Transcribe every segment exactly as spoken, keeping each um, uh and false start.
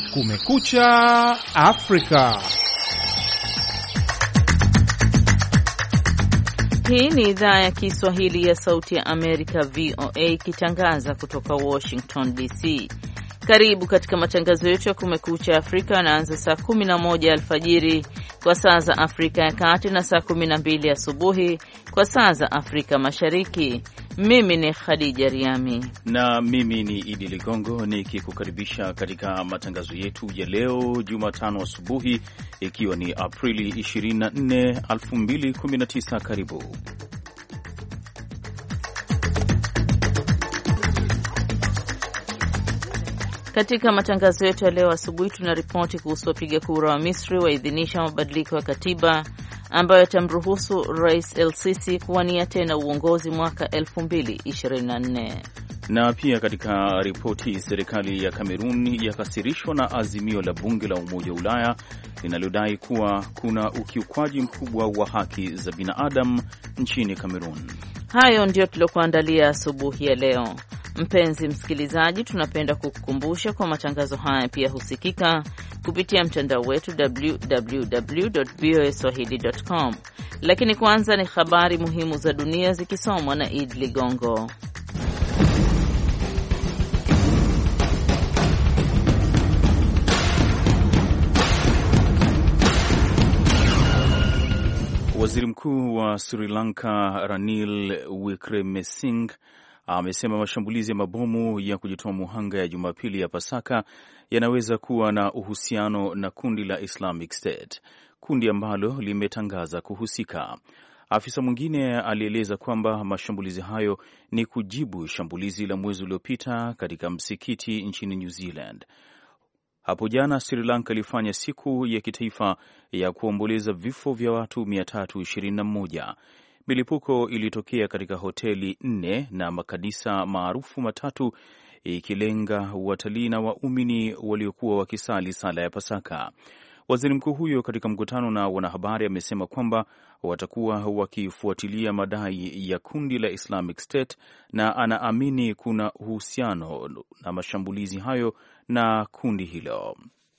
Kumekucha Afrika. Hii ni idhaa ya Kiswahili ya Sauti ya Amerika, V O A, ikitangaza kutoka Washington D C. Karibu katika matangazo yetu ya Kumekucha Afrika yanaanza saa kumi na moja alfajiri kwa saa za Afrika ya Kati na saa kumi na mbili asubuhi kwa saa za Afrika Mashariki. Mimi ni Khadija Riami na mimi ni Idi Ligongo nikikukaribisha katika matangazo yetu ya leo Jumatano asubuhi, ikiwa ni Aprili ishirini na nne, elfu mbili kumi na tisa. Karibu. Katika matangazo yetu ya leo asubuhi tunaripoti kuhusu wapiga kura wa Misri waidhinisha mabadiliko ya katiba ambayo yatamruhusu Rais El-Sisi kuwania tena uongozi mwaka elfu mbili ishirini na nne. Na pia katika ripoti, serikali ya Kamerun yakasirishwa na azimio la bunge la Umoja wa Ulaya linalodai kuwa kuna ukiukwaji mkubwa wa haki za binadamu nchini Kamerun. Hayo ndio tuliokuandalia asubuhi ya leo. Mpenzi msikilizaji, tunapenda kukukumbusha kwa matangazo haya pia husikika kupitia mtandao wetu w w w dot v o a swahili dot com. Lakini kwanza ni habari muhimu za dunia zikisomwa na Id Ligongo. Waziri Mkuu wa Sri Lanka Ranil Wickremesinghe amesema mashambulizi ya mabomu ya kujitoa muhanga ya Jumapili ya Pasaka yanaweza kuwa na uhusiano na kundi la Islamic State, kundi ambalo limetangaza kuhusika. Afisa mwingine alieleza kwamba mashambulizi hayo ni kujibu shambulizi la mwezi uliopita katika msikiti nchini New Zealand. Hapo jana Sri Lanka ilifanya siku ya kitaifa ya kuomboleza vifo vya watu mia tatu ishirini na moja. Milipuko ilitokea katika hoteli nne na makanisa maarufu matatu, ikilenga watalii na waumini waliokuwa wakisali sala ya Pasaka. Waziri mkuu huyo katika mkutano na wanahabari amesema kwamba watakuwa wakifuatilia madai ya kundi la Islamic State na anaamini kuna uhusiano na mashambulizi hayo na kundi hilo.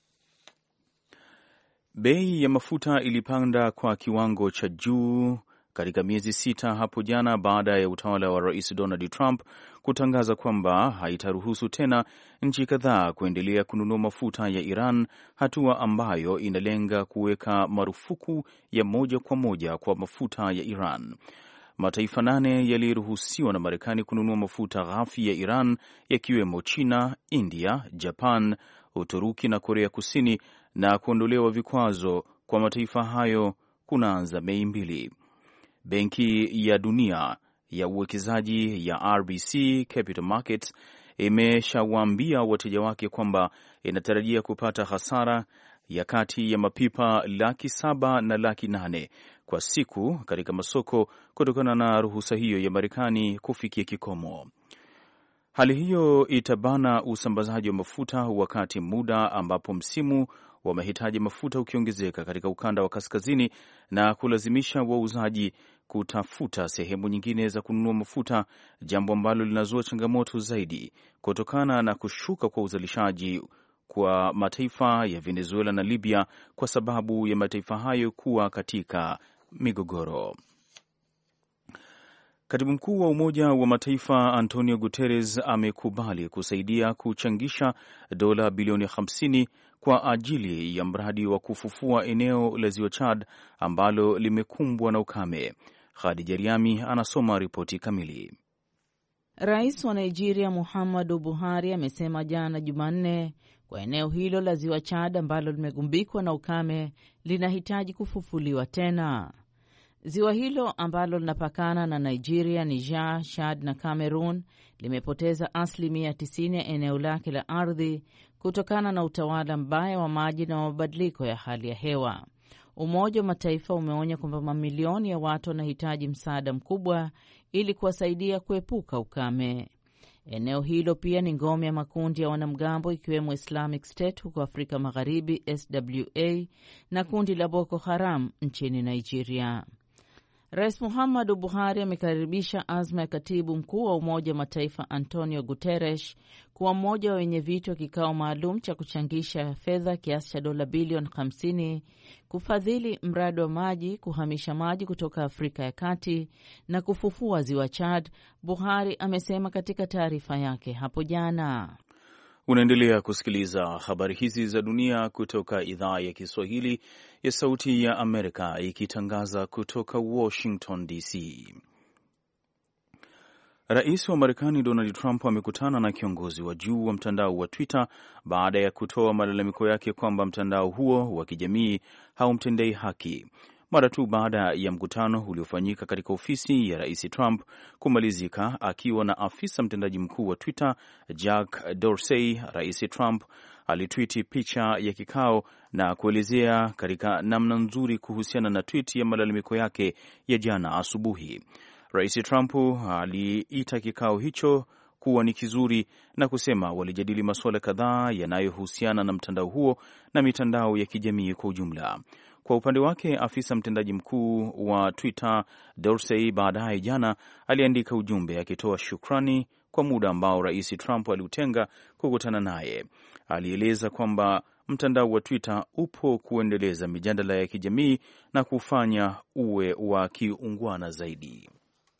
Bei ya mafuta ilipanda kwa kiwango cha juu katika miezi sita hapo jana baada ya utawala wa Rais Donald Trump kutangaza kwamba haitaruhusu tena nchi kadhaa kuendelea kununua mafuta ya Iran, hatua ambayo inalenga kuweka marufuku ya moja kwa moja kwa mafuta ya Iran. Mataifa nane yaliruhusiwa na Marekani kununua mafuta ghafi ya Iran, yakiwemo China, India, Japan, Uturuki na Korea Kusini, na kuondolewa vikwazo kwa mataifa hayo kunaanza Mei mbili. Benki ya Dunia ya uwekezaji ya R B C Capital Markets imeshawaambia wateja wake kwamba inatarajia kupata hasara ya kati ya mapipa laki saba na laki nane kwa siku katika masoko kutokana na ruhusa hiyo ya Marekani kufikia kikomo. Hali hiyo itabana usambazaji wa mafuta wakati muda ambapo msimu wa mahitaji mafuta ukiongezeka katika ukanda wa kaskazini na kulazimisha wauzaji kutafuta sehemu nyingine za kununua mafuta, jambo ambalo linazua changamoto zaidi kutokana na kushuka kwa uzalishaji kwa mataifa ya Venezuela na Libya kwa sababu ya mataifa hayo kuwa katika migogoro. Katibu mkuu wa Umoja wa Mataifa Antonio Guterres amekubali kusaidia kuchangisha dola bilioni hamsini kwa ajili ya mradi wa kufufua eneo la Ziwa Chad ambalo limekumbwa na ukame. Khadija Riami anasoma ripoti kamili. Rais wa Nigeria Muhammadu Buhari amesema jana Jumanne kwa eneo hilo la Ziwa Chad ambalo limegumbikwa na ukame linahitaji kufufuliwa tena. Ziwa hilo ambalo linapakana na Nigeria, Niger, Chad na Cameroon limepoteza asilimia tisini ya eneo lake la ardhi kutokana na utawala mbaya wa maji na mabadiliko ya hali ya hewa. Umoja wa Mataifa umeonya kwamba mamilioni ya watu wanahitaji msaada mkubwa ili kuwasaidia kuepuka ukame. Eneo hilo pia ni ngome ya makundi ya wanamgambo ikiwemo Islamic State huko Afrika Magharibi, S W A, na kundi la Boko Haram nchini Nigeria. Rais Muhammadu Buhari amekaribisha azma ya katibu mkuu wa Umoja wa Mataifa Antonio Guterres kuwa mmoja wa wenye viti wa kikao maalum cha kuchangisha fedha kiasi cha dola bilioni hamsini kufadhili mradi wa maji, kuhamisha maji kutoka Afrika ya Kati na kufufua ziwa Chad, Buhari amesema katika taarifa yake hapo jana. Unaendelea kusikiliza habari hizi za dunia kutoka idhaa ya Kiswahili ya Sauti ya Amerika ikitangaza kutoka Washington D C. Rais wa Marekani Donald Trump amekutana na kiongozi wa juu wa mtandao wa Twitter baada ya kutoa malalamiko yake kwamba mtandao huo wa kijamii haumtendei haki. Mara tu baada ya mkutano uliofanyika katika ofisi ya Rais Trump kumalizika akiwa na afisa mtendaji mkuu wa Twitter Jack Dorsey, Rais Trump alitwiti picha ya kikao na kuelezea katika namna nzuri kuhusiana na tweet ya malalamiko yake ya jana asubuhi. Rais Trump aliita kikao hicho kuwa ni kizuri na kusema walijadili masuala kadhaa yanayohusiana na mtandao huo na mitandao ya kijamii kwa ujumla. Kwa upande wake, afisa mtendaji mkuu wa Twitter Dorsey baadaye jana aliandika ujumbe akitoa shukrani kwa muda ambao Rais Trump aliutenga kukutana naye. Alieleza kwamba mtandao wa Twitter upo kuendeleza mijadala ya kijamii na kufanya uwe wa kiungwana zaidi.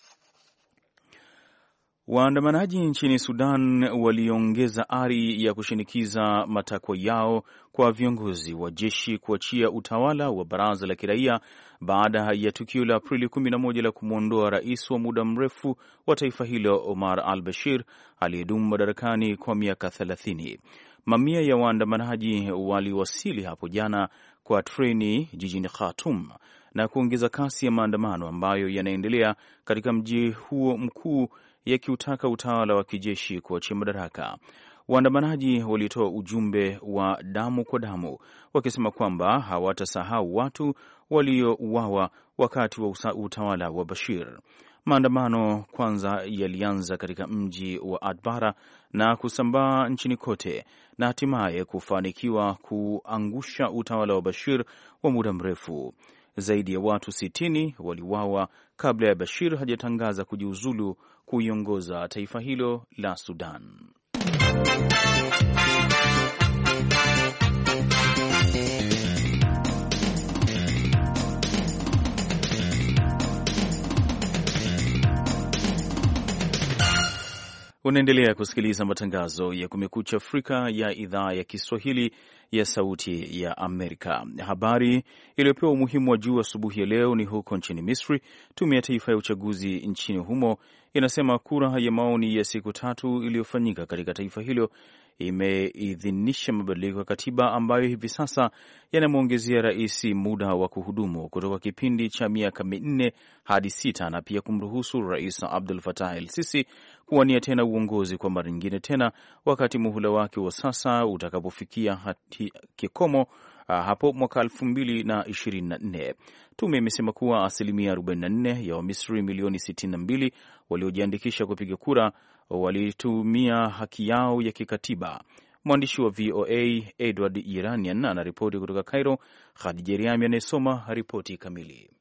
Waandamanaji nchini Sudan waliongeza ari ya kushinikiza matakwa yao kwa viongozi wa jeshi kuachia utawala wa baraza la kiraia baada ya tukio la Aprili kumi na moja la kumwondoa rais wa muda mrefu wa taifa hilo Omar al-Bashir aliyedumu madarakani kwa miaka thelathini. Mamia ya waandamanaji waliwasili hapo jana kwa treni jijini Khartoum na kuongeza kasi ya maandamano ambayo yanaendelea katika mji huo mkuu yakiutaka utawala wa kijeshi kuachia madaraka. Waandamanaji walitoa ujumbe wa damu kwa damu wakisema kwamba hawatasahau watu waliouawa wakati wa utawala wa Bashir. Maandamano kwanza yalianza katika mji wa Atbara na kusambaa nchini kote na hatimaye kufanikiwa kuangusha utawala wa Bashir wa muda mrefu. Zaidi ya watu sitini waliuawa kabla ya Bashir hajatangaza kujiuzulu kuiongoza taifa hilo la Sudan. Unaendelea kusikiliza matangazo ya Kumekucha Afrika ya idhaa ya Kiswahili ya Sauti ya Amerika. Habari iliyopewa umuhimu wa juu asubuhi ya leo ni huko nchini Misri. Tume ya Taifa ya Uchaguzi nchini humo inasema kura ya maoni ya siku tatu iliyofanyika katika taifa hilo imeidhinisha mabadiliko ya katiba ambayo hivi sasa yanamwongezea rais muda wa kuhudumu kutoka kipindi cha miaka minne hadi sita na pia kumruhusu Rais Abdel Fattah el-Sisi kuwania tena uongozi kwa mara nyingine tena wakati muhula wake wa sasa utakapofikia hati kikomo hapo mwaka elfu mbili na ishirini na nne. Tume imesema kuwa asilimia arobaini na nne ya Wamisri milioni sitini na mbili waliojiandikisha kupiga kura walitumia haki yao ya kikatiba. Mwandishi wa V O A Edward Iranian anaripoti kutoka Cairo. Khadija Riami anayesoma ripoti kamili.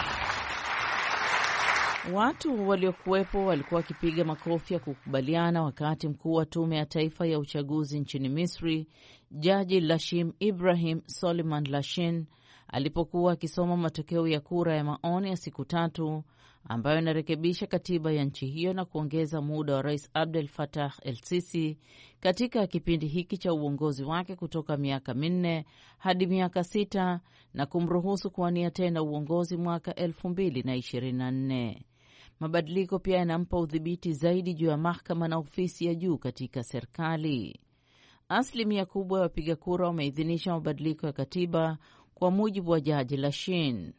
Watu waliokuwepo walikuwa wakipiga makofi ya kukubaliana wakati mkuu wa tume ya taifa ya uchaguzi nchini Misri, Jaji Lashim Ibrahim Soliman Lashin, alipokuwa akisoma matokeo ya kura ya maoni ya siku tatu ambayo inarekebisha katiba ya nchi hiyo na kuongeza muda wa Rais Abdel Fattah el-Sisi katika kipindi hiki cha uongozi wake kutoka miaka minne hadi miaka sita na kumruhusu kuwania tena uongozi mwaka elfu mbili na ishirini na nne. Mabadiliko pia yanampa udhibiti zaidi juu ya mahakama na ofisi ya juu katika serikali. Asilimia kubwa ya wapiga kura wameidhinisha mabadiliko ya katiba kwa mujibu wa Jaji Lashin.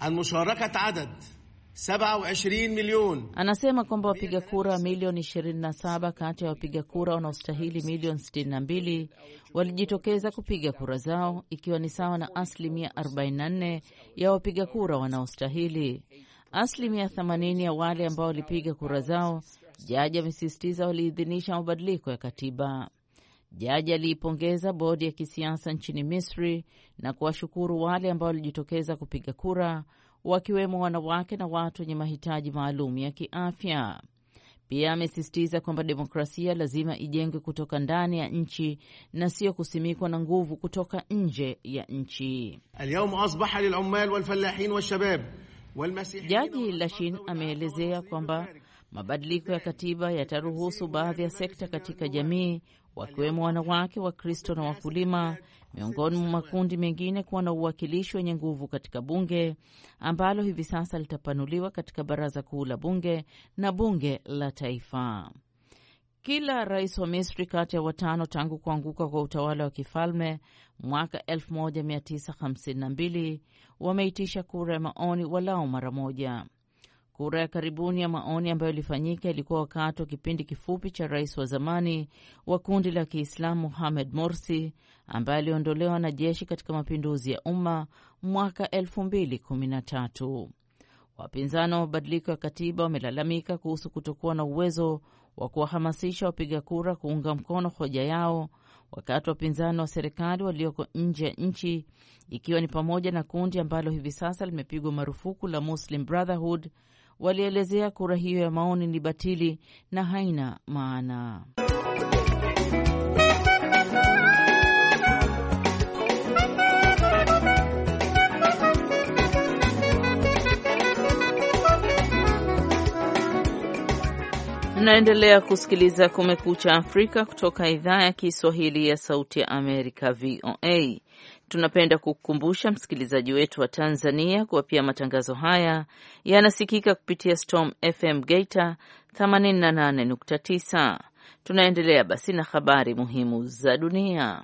Anasema kwamba wapiga kura milioni ishirini na saba kati ya wapiga kura wanaostahili milioni sitini na mbili walijitokeza kupiga kura zao, ikiwa ni sawa na asilimia arobaini na nne ya wapiga kura wanaostahili. Asilimia themanini ya wale ambao walipiga kura zao, jaji amesisitiza, waliidhinisha mabadiliko ya katiba. Jaji aliipongeza bodi ya kisiasa nchini Misri na kuwashukuru wale ambao walijitokeza kupiga kura, wakiwemo wanawake na watu wenye mahitaji maalum ya kiafya. Pia amesisitiza kwamba demokrasia lazima ijengwe kutoka ndani ya nchi na sio kusimikwa na nguvu kutoka nje ya nchi. Jaji Lashin ameelezea kwamba mabadiliko ya katiba yataruhusu baadhi ya sekta katika jamii, wakiwemo wanawake, Wakristo na wakulima, miongoni mwa makundi mengine, kuwa na uwakilishi wenye nguvu katika bunge ambalo hivi sasa litapanuliwa katika baraza kuu la bunge na bunge la taifa. Kila rais wa Misri kati ya watano tangu kuanguka kwa utawala wa kifalme mwaka elfu moja mia tisa hamsini na mbili wameitisha kura ya maoni walao mara moja. Kura ya karibuni ya maoni ambayo ilifanyika ilikuwa wakati wa kipindi kifupi cha rais wa zamani wa kundi la Kiislamu Mohamed Morsi ambaye aliondolewa na jeshi katika mapinduzi ya umma mwaka elfu mbili kumi na tatu. Wapinzani wa mabadiliko ya katiba wamelalamika kuhusu kutokuwa na uwezo wa kuwahamasisha wapiga kura kuunga mkono hoja yao, wakati wapinzani wa serikali walioko nje ya nchi, ikiwa ni pamoja na kundi ambalo hivi sasa limepigwa marufuku la Muslim Brotherhood, walielezea kura hiyo ya maoni ni batili na haina maana. Mnaendelea kusikiliza Kumekucha Afrika kutoka idhaa ya Kiswahili ya Sauti ya Amerika, V O A. Tunapenda kukukumbusha msikilizaji wetu wa Tanzania kuwa pia matangazo haya yanasikika kupitia Storm F M Geita themanini na nane nukta tisa. Tunaendelea basi na habari muhimu za dunia.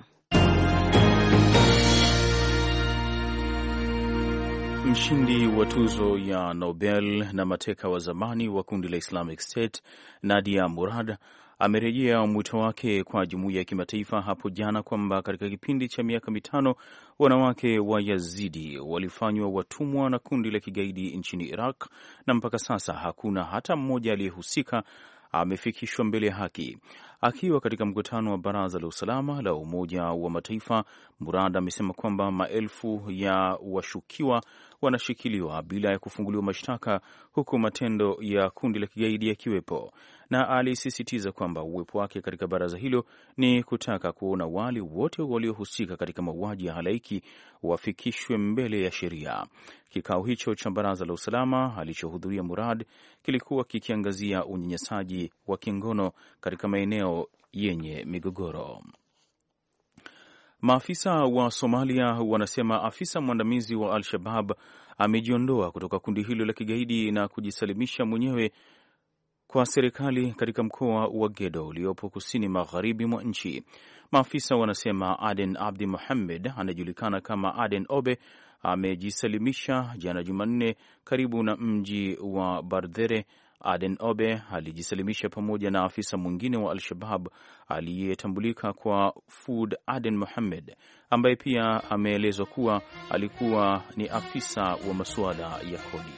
Mshindi wa tuzo ya Nobel na mateka wa zamani wa kundi la Islamic State Nadia Murad amerejea mwito wake kwa jumuiya ya kimataifa hapo jana kwamba katika kipindi cha miaka mitano wanawake wa Yazidi walifanywa watumwa na kundi la kigaidi nchini Iraq na mpaka sasa hakuna hata mmoja aliyehusika amefikishwa mbele ya haki. Akiwa katika mkutano wa Baraza la Usalama la Umoja wa Mataifa, Murad amesema kwamba maelfu ya washukiwa wanashikiliwa bila ya kufunguliwa mashtaka, huku matendo ya kundi la kigaidi yakiwepo, na alisisitiza kwamba uwepo wake katika baraza hilo ni kutaka kuona wale wote waliohusika katika mauaji ya halaiki wafikishwe mbele ya sheria. Kikao hicho cha Baraza la Usalama alichohudhuria Murad kilikuwa kikiangazia unyanyasaji wa kingono katika maeneo yenye migogoro. Maafisa wa Somalia wanasema afisa mwandamizi wa Al-Shabaab amejiondoa kutoka kundi hilo la kigaidi na kujisalimisha mwenyewe kwa serikali katika mkoa wa Gedo uliopo kusini magharibi mwa nchi. Maafisa wanasema Aden Abdi Mohamed anajulikana kama Aden Obe amejisalimisha jana Jumanne karibu na mji wa Bardere. Aden Obe alijisalimisha pamoja na afisa mwingine wa Al-Shabaab aliyetambulika kwa Fud Aden Mohamed, ambaye pia ameelezwa kuwa alikuwa ni afisa wa masuala ya kodi.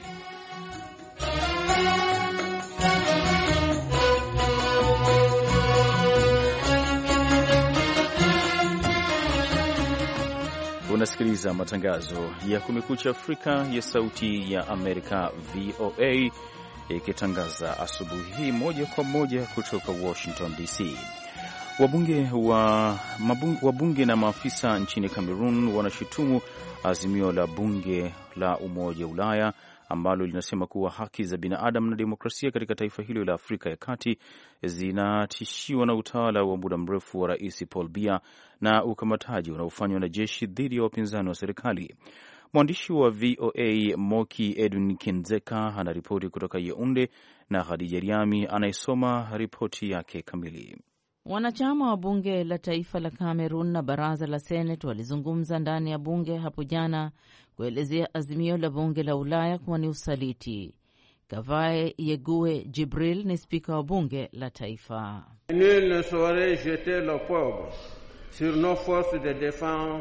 Unasikiliza matangazo ya Kumekucha Afrika ya Sauti ya Amerika, V O A, ikitangaza asubuhi hii moja kwa moja kutoka Washington D C. Wabunge wa mabunge, wabunge na maafisa nchini Cameroon wanashutumu azimio la bunge la Umoja wa Ulaya ambalo linasema kuwa haki za binadamu na demokrasia katika taifa hilo la Afrika ya Kati zinatishiwa na utawala wa muda mrefu wa Rais Paul Biya na ukamataji unaofanywa na jeshi dhidi ya wapinzani wa serikali. Mwandishi wa V O A Moki Edwin Kinzeka anaripoti kutoka Yaounde na Khadija Riami anayesoma ripoti yake kamili. Wanachama wa bunge la taifa la Cameroon na baraza la Senate walizungumza ndani ya bunge hapo jana kuelezea azimio la bunge la Ulaya kuwa ni usaliti. Kavae Yegue Jibril ni spika wa bunge la taifa. Nul ne saurait jeter l'opprobre sur nos forces de défense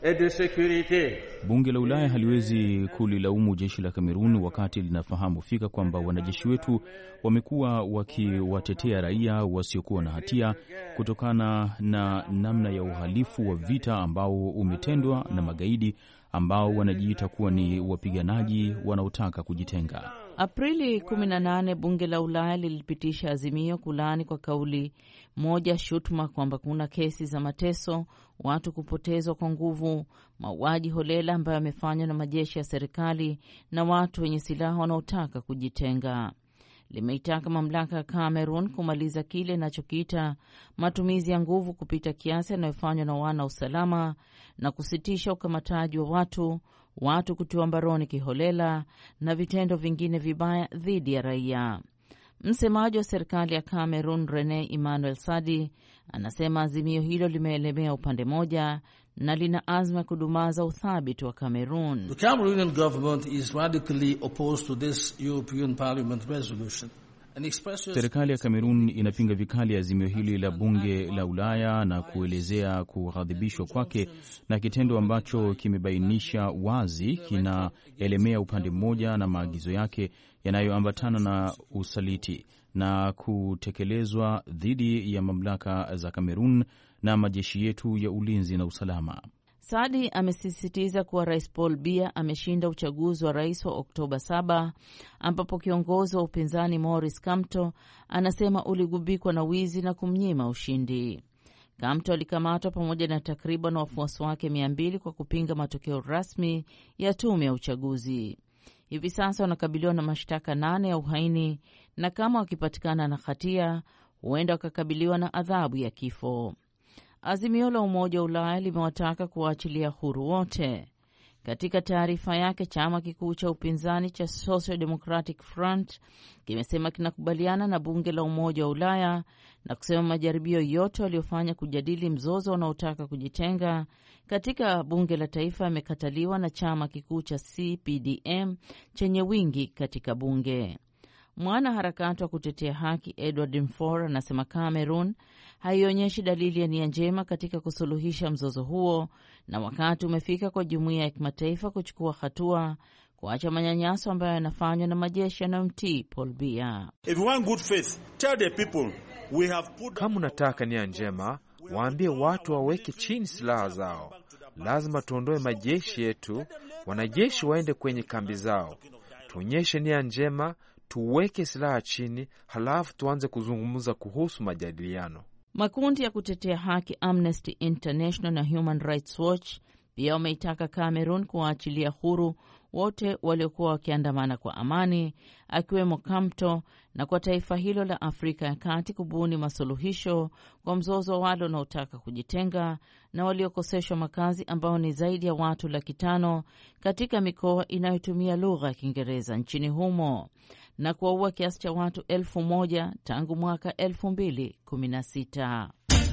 et de sécurité. Bunge la Ulaya haliwezi kulilaumu jeshi la Kamerun wakati linafahamu fika kwamba wanajeshi wetu wamekuwa wakiwatetea raia wasiokuwa na hatia kutokana na namna ya uhalifu wa vita ambao umetendwa na magaidi ambao wanajiita kuwa ni wapiganaji wanaotaka kujitenga. Aprili kumi na nane bunge la Ulaya lilipitisha azimio kulaani kwa kauli moja shutuma kwamba kuna kesi za mateso, watu kupotezwa kwa nguvu, mauaji holela ambayo yamefanywa na majeshi ya serikali na watu wenye silaha wanaotaka kujitenga. Limeitaka mamlaka ya Cameroon kumaliza kile inachokiita matumizi ya nguvu kupita kiasi yanayofanywa na wana usalama na kusitisha ukamataji wa watu, watu kutiwa mbaroni kiholela na vitendo vingine vibaya dhidi ya raia. Msemaji wa serikali ya Cameroon, Rene Emmanuel Sadi, anasema azimio hilo limeelemea upande moja na lina azma ya kudumaza uthabiti wa Cameroon. The Cameroonian government is radically opposed to this European Parliament resolution. Serikali ya Kamerun inapinga vikali azimio hili la bunge la Ulaya na kuelezea kughadhibishwa kwake na kitendo ambacho kimebainisha wazi kinaelemea upande mmoja na maagizo yake yanayoambatana na usaliti na kutekelezwa dhidi ya mamlaka za Kamerun na majeshi yetu ya ulinzi na usalama. Sadi amesisitiza kuwa Rais Paul Biya ameshinda uchaguzi wa rais wa Oktoba saba, ambapo kiongozi wa upinzani Maurice Kamto anasema uligubikwa na wizi na kumnyima ushindi. Kamto alikamatwa pamoja na takriban wafuasi wake mia mbili kwa kupinga matokeo rasmi ya tume ya uchaguzi. Hivi sasa wanakabiliwa na mashtaka nane ya uhaini na kama wakipatikana na hatia huenda wakakabiliwa na adhabu ya kifo. Azimio la Umoja wa Ulaya limewataka kuwaachilia huru wote. Katika taarifa yake, chama kikuu cha upinzani cha Social Democratic Front kimesema kinakubaliana na bunge la Umoja wa Ulaya na kusema majaribio yote waliofanya kujadili mzozo unaotaka kujitenga katika bunge la taifa yamekataliwa na chama kikuu cha C P D M chenye wingi katika bunge. Mwana harakati wa kutetea haki Edward Mfor anasema Cameroon haionyeshi dalili ya nia njema katika kusuluhisha mzozo huo na wakati umefika kwa jumuiya ya kimataifa kuchukua hatua kuacha manyanyaso ambayo yanafanywa na majeshi yanayomtii Paul Biya. Kama unataka nia njema, waambie watu waweke chini silaha zao. Lazima tuondoe majeshi yetu, wanajeshi waende kwenye kambi zao. Tuonyeshe nia njema, tuweke silaha chini, halafu tuanze kuzungumza kuhusu majadiliano. Makundi ya kutetea haki Amnesty International na Human Rights Watch pia wameitaka Cameroon kuwaachilia huru wote waliokuwa wakiandamana kwa amani, akiwemo Kamto, na kwa taifa hilo la Afrika ya Kati kubuni masuluhisho kwa mzozo wa wale wanaotaka kujitenga na waliokoseshwa makazi ambao ni zaidi ya watu laki tano katika mikoa inayotumia lugha ya Kiingereza nchini humo na kuwaua kiasi cha watu elfu moja tangu mwaka elfu mbili kumi na sita.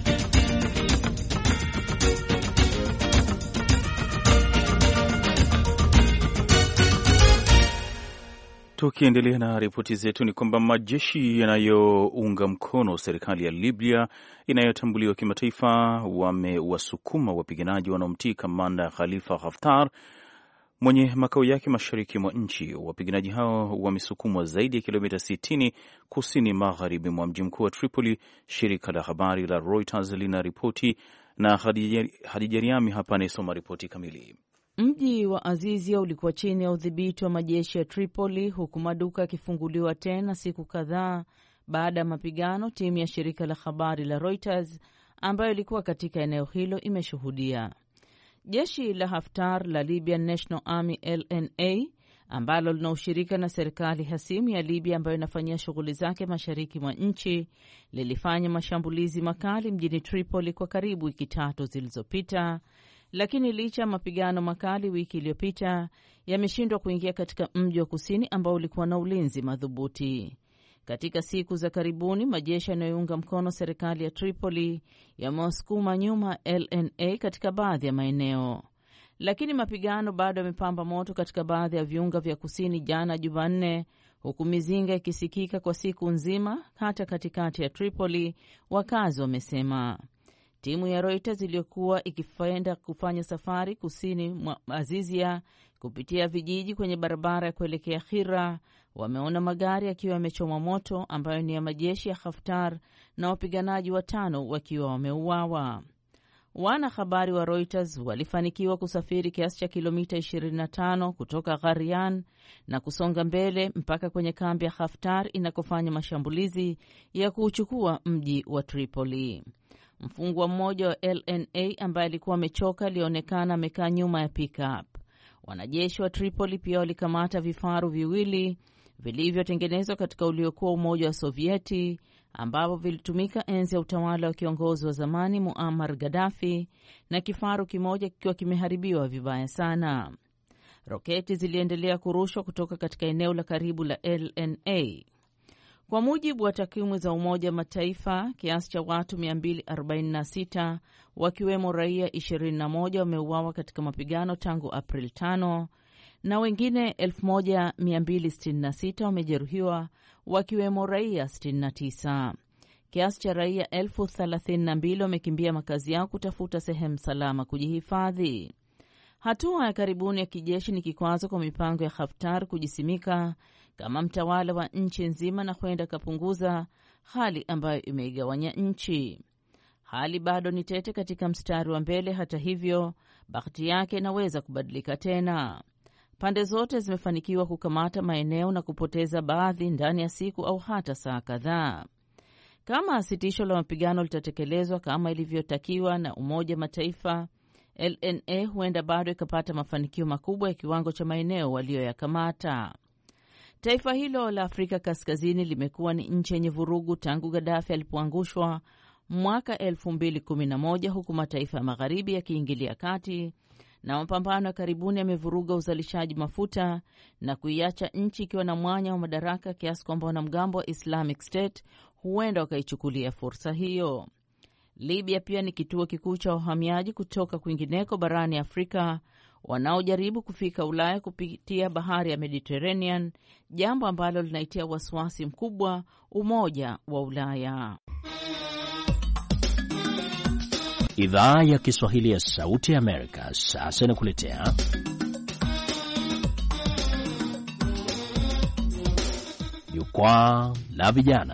Tukiendelea na ripoti zetu ni kwamba majeshi yanayounga mkono serikali ya Libya inayotambuliwa kimataifa wamewasukuma wapiganaji wanaomtii kamanda Khalifa Haftar mwenye makao yake mashariki mwa nchi. Wapiganaji hao wamesukumwa zaidi ya kilomita sitini kusini magharibi mwa mji mkuu wa Tripoli, shirika la habari la Reuters lina ripoti, na Hadija Riami hapa anayesoma ripoti kamili. Mji wa Azizia ulikuwa chini ya udhibiti wa majeshi ya Tripoli, huku maduka yakifunguliwa tena siku kadhaa baada ya mapigano, timu ya shirika la habari la Reuters ambayo ilikuwa katika eneo hilo imeshuhudia. Jeshi la Haftar la Libyan National Army L N A ambalo lina ushirika na serikali hasimu ya Libya ambayo inafanyia shughuli zake mashariki mwa nchi lilifanya mashambulizi makali mjini Tripoli kwa karibu wiki tatu zilizopita, lakini licha ya mapigano makali wiki iliyopita yameshindwa kuingia katika mji wa kusini ambao ulikuwa na ulinzi madhubuti. Katika siku za karibuni majeshi yanayounga mkono serikali ya Tripoli yamewasukuma nyuma L N A katika baadhi ya maeneo, lakini mapigano bado yamepamba moto katika baadhi ya viunga vya kusini jana Jumanne, huku mizinga ikisikika kwa siku nzima hata katikati ya Tripoli, wakazi wamesema. Timu ya Reuters iliyokuwa ikienda kufanya safari kusini mwa Azizia kupitia vijiji kwenye barabara ya kuelekea Khira wameona magari yakiwa yamechomwa moto ambayo ni ya majeshi ya Haftar na wapiganaji watano wakiwa wameuawa. Wanahabari wa Reuters walifanikiwa kusafiri kiasi cha kilomita ishirini na tano kutoka Gharian na kusonga mbele mpaka kwenye kambi ya Haftar inakofanya mashambulizi ya kuuchukua mji wa Tripoli. Mfungwa mmoja wa L N A ambaye alikuwa amechoka alionekana amekaa nyuma ya pickup. Wanajeshi wa Tripoli pia walikamata vifaru viwili vilivyotengenezwa katika uliokuwa Umoja wa Sovieti ambavyo vilitumika enzi ya utawala wa kiongozi wa zamani Muammar Gaddafi, na kifaru kimoja kikiwa kimeharibiwa vibaya sana. Roketi ziliendelea kurushwa kutoka katika eneo la karibu la L N A. Kwa mujibu wa takwimu za Umoja wa Mataifa, kiasi cha watu mia mbili arobaini na sita wakiwemo raia ishirini na moja wameuawa katika mapigano tangu Aprili tano na wengine elfu moja mia mbili sitini na sita wamejeruhiwa wakiwemo raia sitini na tisa. Kiasi cha raia elfu thelathini na mbili wamekimbia makazi yao kutafuta sehemu salama kujihifadhi. Hatua ya karibuni ya kijeshi ni kikwazo kwa mipango ya Haftar kujisimika kama mtawala wa nchi nzima na huenda kapunguza hali ambayo imeigawanya nchi. Hali bado ni tete katika mstari wa mbele. Hata hivyo, bahati yake inaweza kubadilika tena. Pande zote zimefanikiwa kukamata maeneo na kupoteza baadhi ndani ya siku au hata saa kadhaa. Kama sitisho la mapigano litatekelezwa kama ilivyotakiwa na Umoja Mataifa, L N A huenda bado ikapata mafanikio makubwa ya kiwango cha maeneo walioyakamata. Taifa hilo la Afrika Kaskazini limekuwa ni nchi yenye vurugu tangu Gaddafi alipoangushwa mwaka elfu mbili kumi na moja, huku mataifa ya magharibi yakiingilia kati, na mapambano ya karibuni yamevuruga uzalishaji mafuta na kuiacha nchi ikiwa na mwanya wa madaraka kiasi kwamba wanamgambo wa Islamic State huenda wakaichukulia fursa hiyo. Libya pia ni kituo kikuu cha wahamiaji kutoka kwingineko barani Afrika wanaojaribu kufika Ulaya kupitia bahari ya Mediterranean, jambo ambalo linaitia wasiwasi mkubwa Umoja wa Ulaya. Idhaa ya Kiswahili ya Sauti ya Amerika sasa inakuletea Jukwaa la Vijana.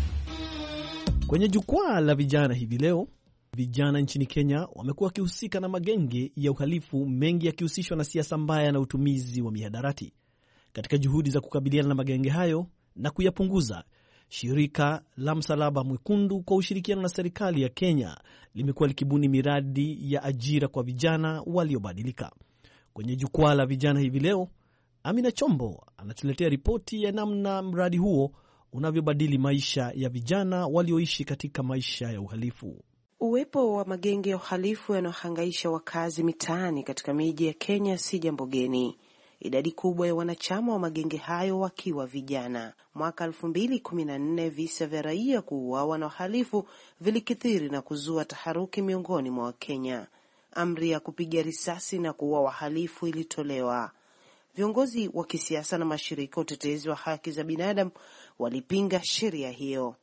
Kwenye Jukwaa la Vijana hivi leo, vijana nchini Kenya wamekuwa wakihusika na magenge ya uhalifu, mengi yakihusishwa na siasa mbaya na utumizi wa mihadarati. Katika juhudi za kukabiliana na magenge hayo na kuyapunguza, shirika la Msalaba Mwekundu kwa ushirikiano na serikali ya Kenya limekuwa likibuni miradi ya ajira kwa vijana waliobadilika. Kwenye Jukwaa la Vijana hivi leo, Amina Chombo anatuletea ripoti ya namna mradi huo unavyobadili maisha ya vijana walioishi katika maisha ya uhalifu. Uwepo wa magenge ya uhalifu yanayohangaisha wakazi mitaani katika miji ya Kenya si jambo geni. Idadi kubwa ya wanachama wa magenge hayo wakiwa vijana. Mwaka elfu mbili kumi na nne visa vya raia kuuawa na wahalifu vilikithiri na kuzua taharuki miongoni mwa Wakenya. Amri ya kupiga risasi na kuua wahalifu ilitolewa. Viongozi wa kisiasa na mashirika utetezi wa haki za binadamu walipinga sheria hiyo.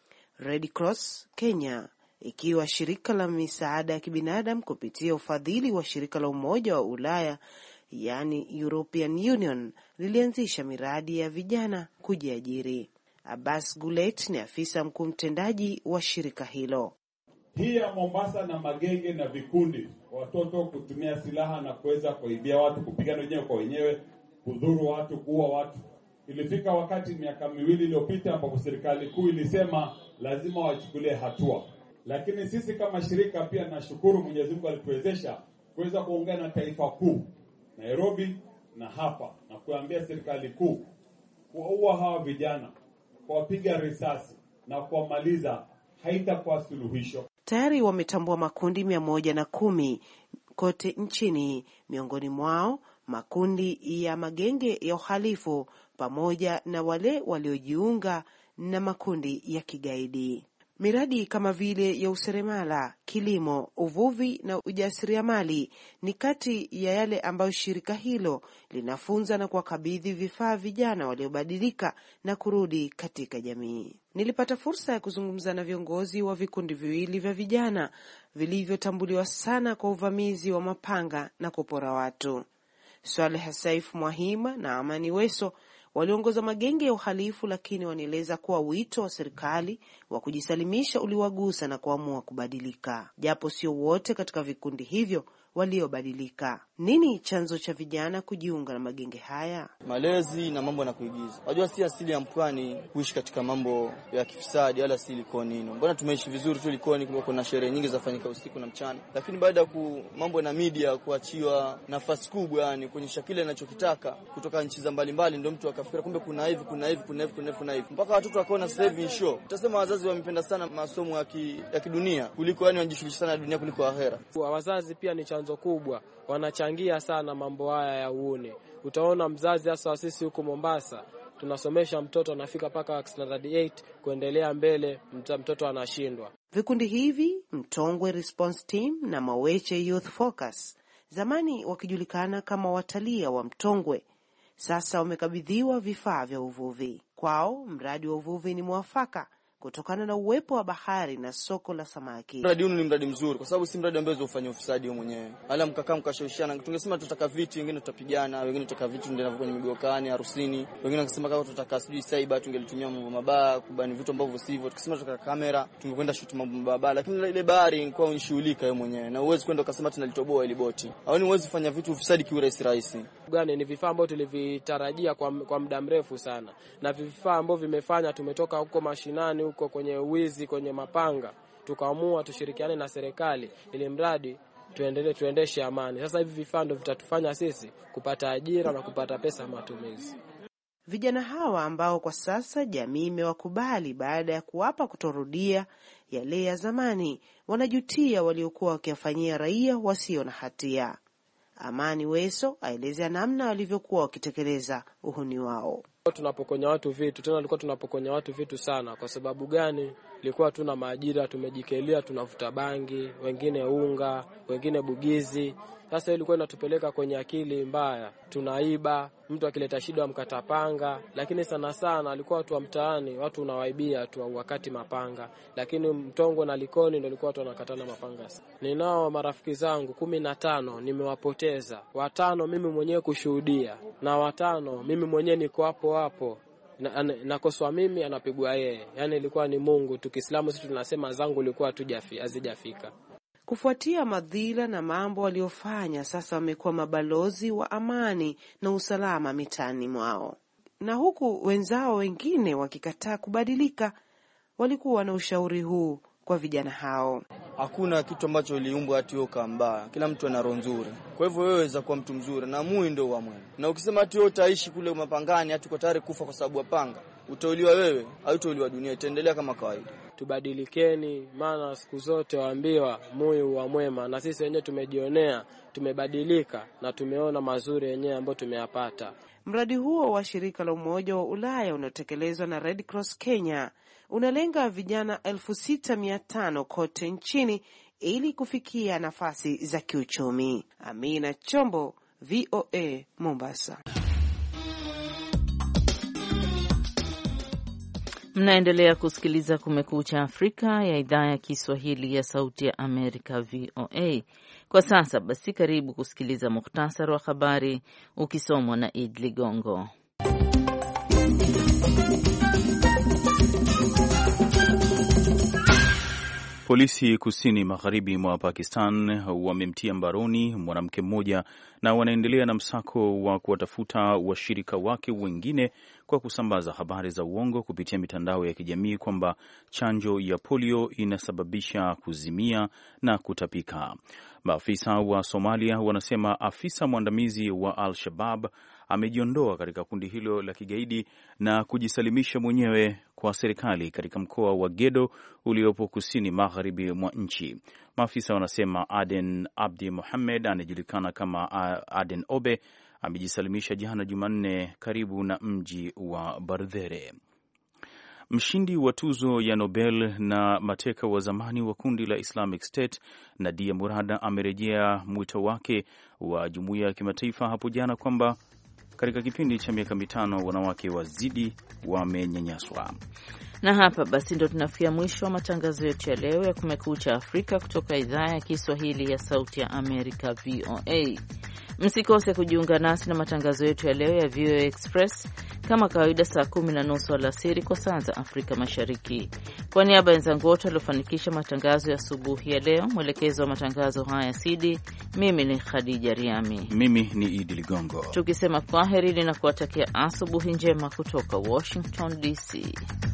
Red Cross Kenya, ikiwa shirika la misaada ya kibinadamu kupitia ufadhili wa shirika la Umoja wa Ulaya, yani European Union, lilianzisha miradi ya vijana kujiajiri. Abbas Gulet ni afisa mkuu mtendaji wa shirika hilo. Hii ya Mombasa na magenge na vikundi, watoto kutumia silaha na kuweza kuibia watu, kupigana wenyewe kwa wenyewe, kudhuru watu, kuua watu. Ilifika wakati miaka miwili iliyopita ambapo serikali kuu ilisema lazima wachukulie hatua. Lakini sisi kama shirika pia nashukuru Mwenyezi Mungu alituwezesha kuweza kuungana na taifa kuu Nairobi na hapa na kuambia serikali kuu kuua hawa vijana, kuwapiga risasi na kuwamaliza haitakuwa suluhisho. Tayari wametambua makundi mia moja na kumi kote nchini, miongoni mwao makundi ya magenge ya uhalifu pamoja na wale waliojiunga na makundi ya kigaidi. Miradi kama vile ya useremala, kilimo, uvuvi na ujasiriamali ni kati ya yale ambayo shirika hilo linafunza na kuwakabidhi vifaa vijana waliobadilika na kurudi katika jamii. Nilipata fursa ya kuzungumza na viongozi wa vikundi viwili vya vijana vilivyotambuliwa sana kwa uvamizi wa mapanga na kupora watu. Swaleh Saif Mwahima na Amani Weso waliongoza magenge ya uhalifu, lakini wanieleza kuwa wito wa serikali wa kujisalimisha uliwagusa na kuamua kubadilika, japo sio wote katika vikundi hivyo waliobadilika. Nini chanzo cha vijana kujiunga na magenge haya? Malezi na mambo na kuigiza. Unajua si asili ya Mpwani kuishi katika mambo ya kifisadi wala si Likoni nino. Mbona tumeishi vizuri tu Likoni, kulikuwa kuna sherehe nyingi zafanyika usiku na mchana. Lakini baada ya ku mambo na media kuachiwa nafasi kubwa, yani kuonyesha kile anachokitaka kutoka nchi za mbalimbali, ndio mtu akafikira kumbe kuna hivi kuna hivi kuna hivi kuna hivi kuna hivi. Mpaka watoto wakaona sasa hivi show. Utasema wazazi wamependa sana masomo ya ki, ya kidunia kuliko yani wanajishughulisha sana na dunia kuliko akhera. Wazazi pia ni chanzo kubwa, wanachangia sana mambo haya ya uone. Utaona mzazi hasa sisi huko Mombasa tunasomesha mtoto anafika paka standard eight kuendelea mbele, mtoto anashindwa. Vikundi hivi Mtongwe Response Team na Maweche Youth Focus, zamani wakijulikana kama watalia wa Mtongwe, sasa wamekabidhiwa vifaa vya uvuvi. Kwao mradi wa uvuvi ni mwafaka kutokana na uwepo wa bahari na soko la samaki. Mradi huu ni mradi mzuri kwa sababu si mradi ambao ufanye ufisadi wewe mwenyewe. Hala mkakaa mkashawishiana. Tungesema tutaka viti, wengine tutapigana, wengine tutaka viti ndio kwenye migokani, harusini. Wengine wakasema kama tutaka sijui cyber, tungelitumia mambo mabaya kubani vitu ambavyo sivyo. Tukisema tutaka kamera, tungekwenda shoot mambo mabaya. Lakini ile bahari ilikuwa unishughulika wewe mwenyewe. Na uwezi kwenda ukasema tunalitoboa ile boti. Au ni uwezi fanya vitu ufisadi kiurahisi rahisi. Gani ni vifaa ambavyo tulivitarajia kwa kwa muda mrefu sana. Na vifaa ambavyo vimefanya tumetoka huko mashinani huko kwenye uwizi, kwenye mapanga, tukaamua tushirikiane na serikali ili mradi tuendelee tuendeshe amani. Sasa hivi vifaa ndio vitatufanya sisi kupata ajira na kupata pesa ya matumizi. Vijana hawa ambao kwa sasa jamii imewakubali baada ya kuwapa kutorudia yale ya zamani, wanajutia waliokuwa wakifanyia raia wasio na hatia. Amani Weso aelezea namna walivyokuwa wakitekeleza uhuni wao. Tunapokonya watu vitu, tena tulikuwa tunapokonya watu vitu sana. Kwa sababu gani? Ilikuwa tuna maajira, tumejikelea, tunavuta bangi, wengine unga, wengine bugizi. Sasa ilikuwa inatupeleka kwenye akili mbaya. Tunaiba, mtu akileta shida mkatapanga, lakini sana sana alikuwa watu wa mtaani, watu unawaibia tu wakati mapanga. Lakini Mtongwe na Likoni ndio ilikuwa watu wanakatana mapanga. Ninao marafiki zangu kumi na tano nimewapoteza. Watano mimi mwenyewe kushuhudia na watano mimi mwenyewe niko hapo hapo. Na, nakoswa mimi anapigwa yeye. Yaani ilikuwa ni Mungu. Tukiislamu sisi tunasema zangu ilikuwa tujafi hazijafika. Kufuatia madhila na mambo waliofanya, sasa wamekuwa mabalozi wa amani na usalama mitaani mwao. Na huku wenzao wengine wakikataa kubadilika, walikuwa na ushauri huu kwa vijana hao. Hakuna kitu ambacho iliumbwa ati wewe kambaya. Kila mtu ana roho nzuri. Kwa hivyo wewe waweza kuwa mtu mzuri na Mungu ndio wa mwema. Na ukisema ati wewe utaishi kule mapangani ati uko tayari kufa kwa sababu ya panga, utauliwa wewe au utauliwa dunia, itaendelea kama kawaida. Tubadilikeni, maana siku zote waambiwa Mungu wa mwema, na sisi wenyewe tumejionea, tumebadilika na tumeona mazuri yenyewe ambayo tumeyapata. Mradi huo wa shirika la Umoja wa Ulaya unaotekelezwa na Red Cross Kenya unalenga vijana elfu sita mia tano kote nchini ili kufikia nafasi za kiuchumi. Amina Chombo, V O A, Mombasa. Mnaendelea kusikiliza Kumekucha Afrika ya idhaa ya Kiswahili ya Sauti ya Amerika, V O A. Kwa sasa basi, karibu kusikiliza muhtasari wa habari ukisomwa na Id Ligongo. Polisi kusini magharibi mwa Pakistan wamemtia mbaroni mwanamke mmoja na wanaendelea na msako wa kuwatafuta washirika wake wengine kwa kusambaza habari za uongo kupitia mitandao ya kijamii kwamba chanjo ya polio inasababisha kuzimia na kutapika. Maafisa wa Somalia wanasema afisa mwandamizi wa Al-Shabaab amejiondoa katika kundi hilo la kigaidi na kujisalimisha mwenyewe kwa serikali katika mkoa wa Gedo uliopo kusini magharibi mwa nchi. Maafisa wanasema Aden Abdi Mohamed anajulikana kama Aden Obe amejisalimisha jana Jumanne karibu na mji wa Bardhere. Mshindi wa tuzo ya Nobel na mateka wa zamani wa kundi la Islamic State Nadia Murad amerejea mwito wake wa jumuiya ya kimataifa hapo jana kwamba katika kipindi cha miaka mitano wanawake wazidi wamenyanyaswa. Na hapa basi ndo tunafikia mwisho wa matangazo yetu ya leo ya Kumekucha Afrika kutoka idhaa ya Kiswahili ya Sauti ya Amerika, V O A. Msikose kujiunga nasi na matangazo yetu ya leo ya V O A Express kama kawaida saa kumi na nusu alasiri kwa saa za Afrika Mashariki. Kwa niaba ya wenzangu wote waliofanikisha matangazo ya asubuhi ya leo, mwelekezo wa matangazo haya Sidi, mimi ni Khadija Riami, mimi ni Idi Ligongo, tukisema kwaheri na kuwatakia asubuhi njema kutoka Washington D C.